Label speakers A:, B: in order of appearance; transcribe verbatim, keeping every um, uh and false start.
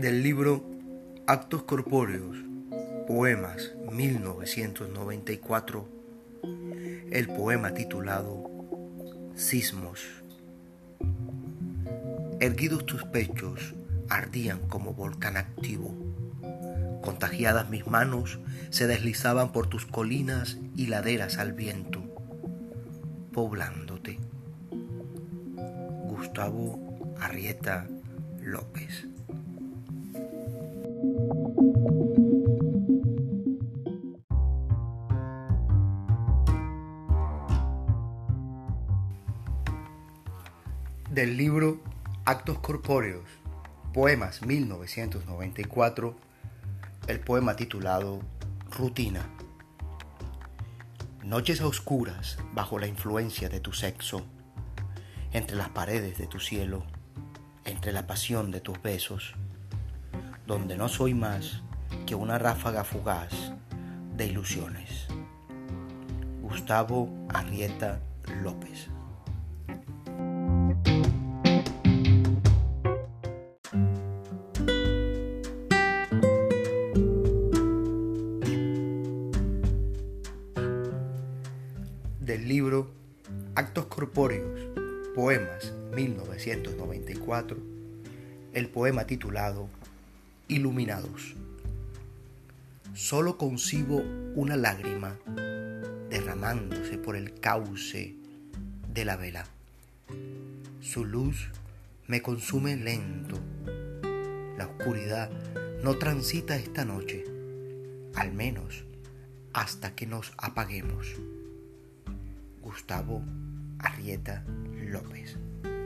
A: Del libro Actos Corpóreos, Poemas mil novecientos noventa y cuatro, el poema titulado Sismos. Erguidos tus pechos ardían como volcán activo. Contagiadas mis manos se deslizaban por tus colinas y laderas al viento, poblándote. Gustavo Arrieta López. Del libro Actos Corpóreos, Poemas mil novecientos noventa y cuatro, el poema titulado Rutina. Noches oscuras bajo la influencia de tu sexo, entre las paredes de tu cielo, entre la pasión de tus besos, donde no soy más que una ráfaga fugaz de ilusiones. Gustavo Arrieta López. Del libro Actos Corpóreos, Poemas mil novecientos noventa y cuatro, el poema titulado Iluminados. Solo concibo una lágrima derramándose por el cauce de la vela. Su luz me consume lento. La oscuridad no transita esta noche, al menos hasta que nos apaguemos. Gustavo Arrieta López.